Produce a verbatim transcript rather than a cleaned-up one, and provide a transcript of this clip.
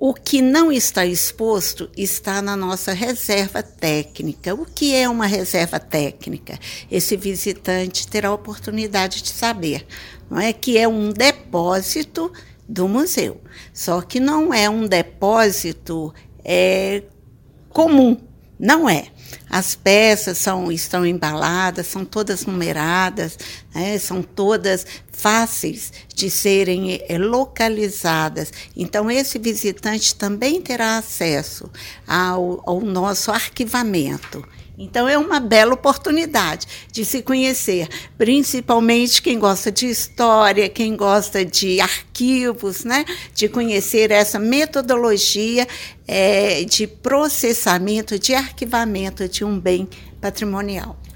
O que não está exposto está na nossa reserva técnica. O que é uma reserva técnica? Esse visitante terá a oportunidade de saber, não é? Que é um depósito do museu, só que não é um depósito é, comum, não é. As peças são, estão embaladas, são todas numeradas, né, são todas fáceis de serem é, localizadas. Então, esse visitante também terá acesso ao, ao nosso arquivamento. Então, é uma bela oportunidade de se conhecer, principalmente quem gosta de história, quem gosta de arquivos, né? De conhecer essa metodologia é, de processamento, de arquivamento de um bem patrimonial.